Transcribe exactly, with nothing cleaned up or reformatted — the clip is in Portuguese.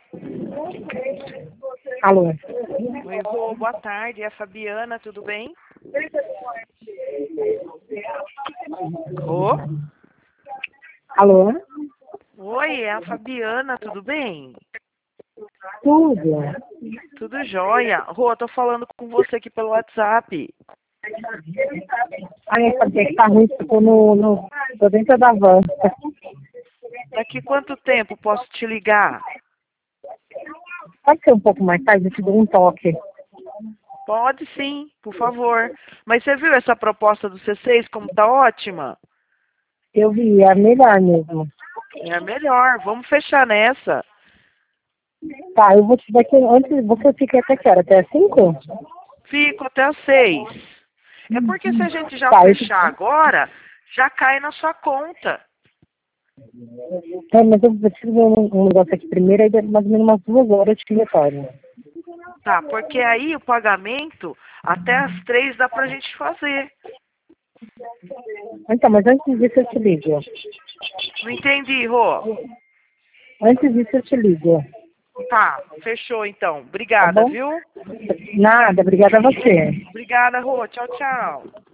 Alô? Oi, Rô, boa tarde. É a Fabiana, tudo bem? Rô? Alô? Oi, é a Fabiana, tudo bem? Tudo. Tudo jóia. Rô, eu tô falando com você aqui pelo WhatsApp. Ai, essa que tá ruim, tô no, no. Tô dentro da van. Daqui quanto tempo posso te ligar? Pode ser um pouco mais tarde, eu te dou um toque. Pode sim, por favor. Mas você viu essa proposta do C seis como tá ótima? Eu vi, é melhor mesmo. É a melhor. Vamos fechar nessa. Tá, eu vou te daqui antes. Você fica até que hora? Até as cinco? Fico até às seis. É porque se a gente já Tá, eu te... fechar agora, já cai na sua conta. é, mas eu preciso ver um, um negócio aqui primeiro, aí mais ou menos umas duas horas eu te retorno. Tá, porque aí o pagamento até às três dá pra gente fazer. Então, mas antes disso eu te ligo. Não entendi, Rô. Antes disso eu te ligo. Tá, fechou então. Tá Obrigada, bom? viu? Nada, obrigada a você. Obrigada, Rô. Tchau, tchau.